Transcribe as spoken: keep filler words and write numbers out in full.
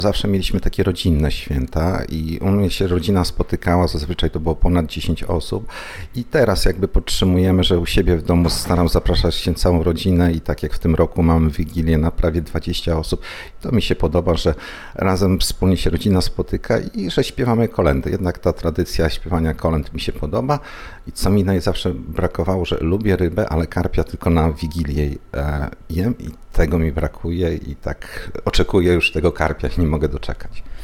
Zawsze mieliśmy takie rodzinne święta i u mnie się rodzina spotykała, zazwyczaj to było ponad dziesięć osób i teraz jakby podtrzymujemy, że u siebie w domu staram zapraszać się całą rodzinę i tak jak w tym roku mamy Wigilię na prawie dwadzieścia osób. To mi się podoba, że razem wspólnie się rodzina spotyka i że śpiewamy kolędy. Jednak ta tradycja śpiewania kolęd mi się podoba i co mi najzawsze brakowało, że lubię rybę, ale karpia tylko na Wigilię e, jem i tego mi brakuje i tak oczekuję już tego karpia, nie mogę doczekać.